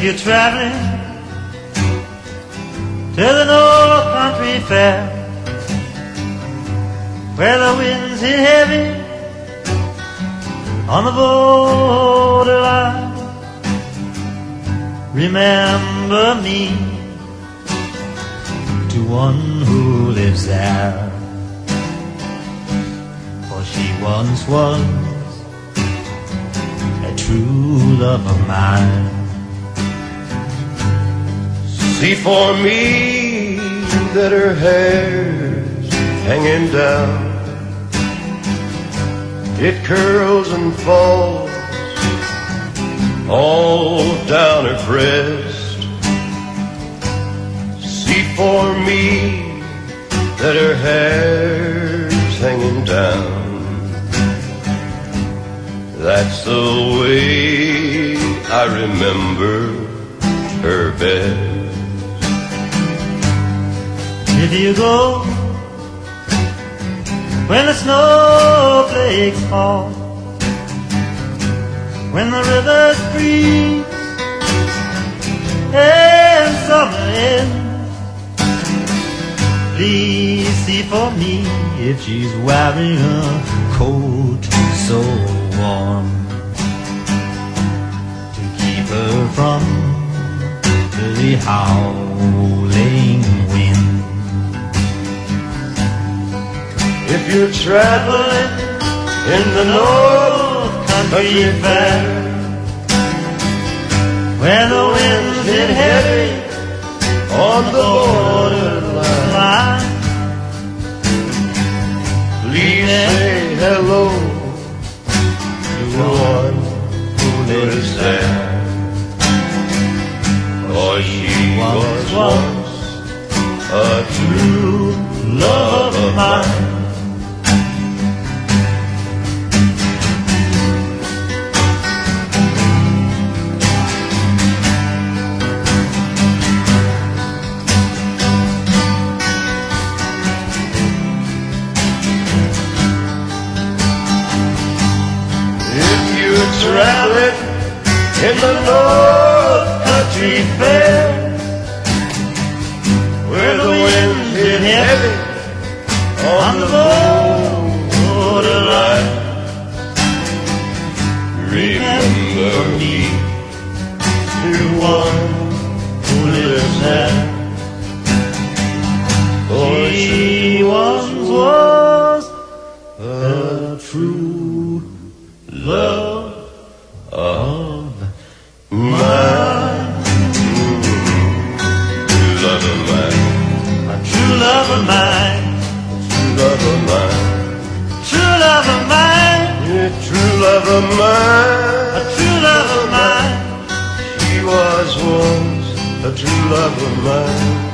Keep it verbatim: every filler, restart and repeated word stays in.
you're traveling to the North Country Fair, where the winds hit heavy on the borderline, remember me to one who lives there, for she once was a true love of mine. See for me that her hair's hanging down, it curls and falls all down her breast. See for me that her hair's hanging down, that's the way I remember her best. If you go when the snowflakes fall, when the rivers freeze and summer ends, please see for me if she's wearing a coat so warm to keep her from the howling wind. If you're traveling in the North Country Fair, where the winds hit heavy on the borderline, please say hello to one who lives there, for she was once a true love of mine. Traveling in the North Country Fair, where the winds hit heavy on the borderline, remember me to one who lives there, for she once was a true love of mine. True love of mine. A true love of mine. True love of mine. True love of mine. Yeah, true love of mine. A true love of mine. She was once a true love of mine.